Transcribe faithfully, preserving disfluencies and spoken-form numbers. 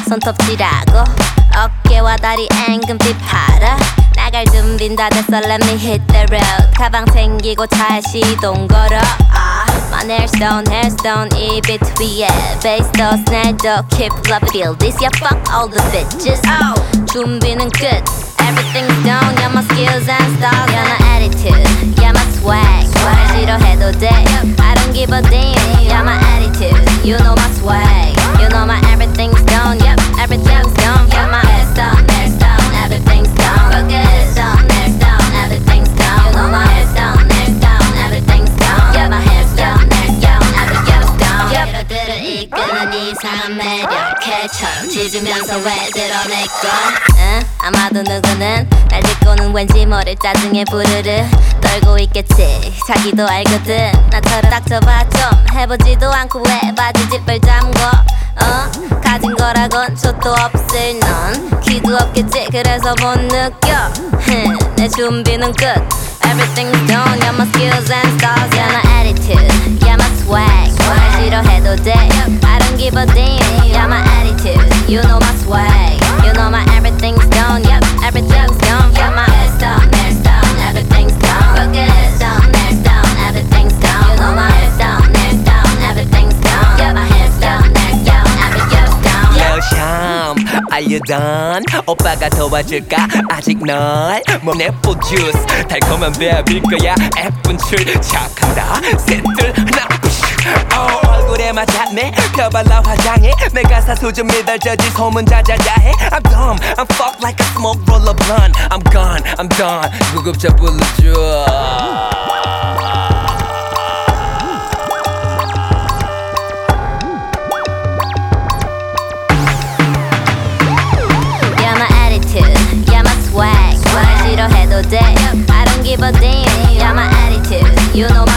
손톱질하고 어깨와 다리 앵금빛 팔아 나갈 준비는 다 됐어 let me hit the road 가방 챙기고 차에 시동 걸어 아, My hairstone hairstone 이 비트 위에 베이스도 스냅도 keep love feel this yeah fuck all the bitches oh. 준비는 끝 everything's done yeah my skills and style yeah my attitude yeah my swag 말 싫어해도 돼 I don't give a damn yeah my attitude you know my swag you know my everything's done yep everything's done yeah my hairstone hairstone everything's done forget it done hairstone everything's done you know my hairstone hairstone everything's done yeah my hairstone hairstone everything's done 여러들을 이끄는 이상한 매력 개처럼 짖으면서 왜 드러낼까 응? 아마도 누구는 날 듣고는 왠지 모를 짜증에 부르르 떨고 있겠지 자기도 알거든 나처럼 닥쳐봐 좀 해보지도 않고 왜 바지 지퍼를 잠궈 어? 가진 거라곤 족도 없을 넌 귀도 없겠지 그래서 못 느껴 내 준비는 끝 Everything's done Yeah my skills and stars Yeah my attitude Yeah my swag 말 싫어해도 돼 I don't give a damn Yeah my attitude You know my swag You know my everything's done Yep everything's done Yeah my hair's done Hair's done Everything's done Forget it done Hair's done Everything's done You know my hair's done Hair's done Everything's done Yeah my hair's done Hair's done Everything's done Yo 샴 Are you done? 오빠가 도와줄까? 아직 널 몸에 포주스 달콤한 베어빌 거야 예쁜 출 착한다 셋둘 하나 어, 얼굴에 맞았네 펴발라 화장해 내 가사 수준 미달저지 소문자자자해 I'm dumb I'm fucked like a smoke roller blunt I'm gone I'm done 구급차 불러줘 Yeah my swag 말 싫어해도 돼 I don't give a damn Yeah my attitude You know